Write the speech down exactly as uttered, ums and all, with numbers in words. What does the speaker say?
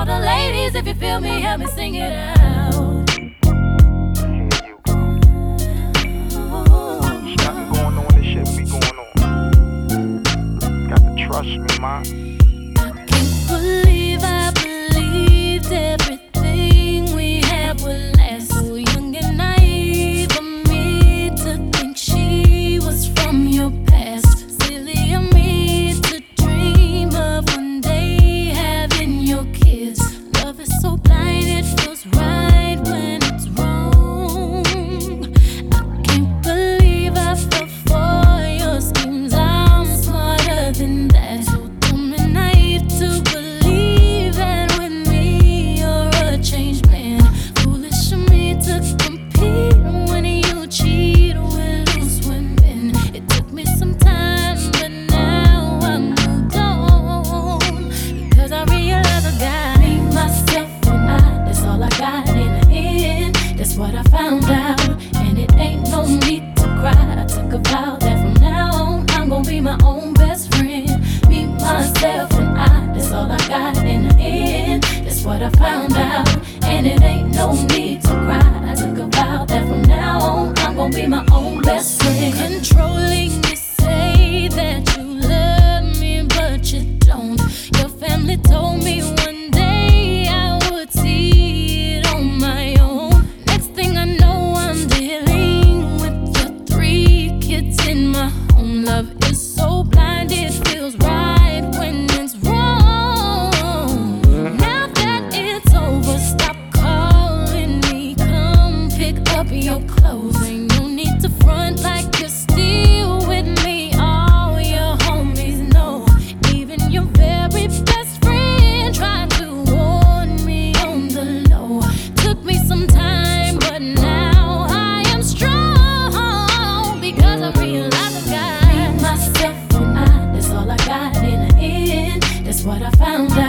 All the ladies, if you feel me, help me sing it out. Trust me, ma. I can't believe I believed everything we had would last. So young and naive of me to think she was from your past. Silly of me to dream of one day having your kids. Love is so blind, it feels right when it's wrong. I can't believe I fell for your schemes. I'm smarter than that. What I found out, and it ain't no need to cry. I took a vow that from now on I'm gonna be my own best friend. Me, myself, and I, that's all I got in the end. That's what I found out, and it ain't no need to cry. I took a vow that from now on I'm gonna be my own best friend. Controlling, you say that you love me, but you don't. Your family told me one day I would see it on my own. Love is so blind, it feels right when it's wrong. Now that it's over, stop calling me. Come pick up your clothes. Ain't no need to front like you're still with me. All your homies know, even your very best friend tried to warn me on the low. Took me some time, but now I am strong because I realized I got myself and I, that's all I got in the end. That's what I found out.